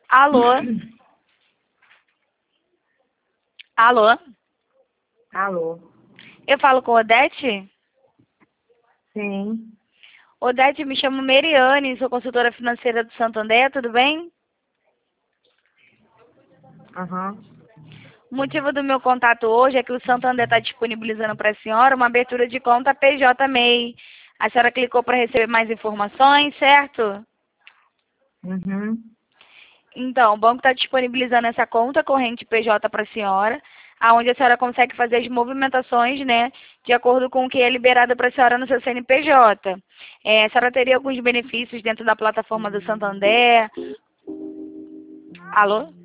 Alô? Alô? Alô? Eu falo com Odete? Sim. Odete, me chamo Meriane, sou consultora financeira do Santander, tudo bem? Aham. O motivo do meu contato hoje é que o Santander está disponibilizando para a senhora uma abertura de conta PJ MEI. A senhora clicou para receber mais informações, certo? Uhum. Então, o banco está disponibilizando essa conta corrente PJ para a senhora, aonde a senhora consegue fazer as movimentações, né, de acordo com o que é liberado para a senhora no seu CNPJ. A senhora teria alguns benefícios dentro da plataforma do Santander. Alô?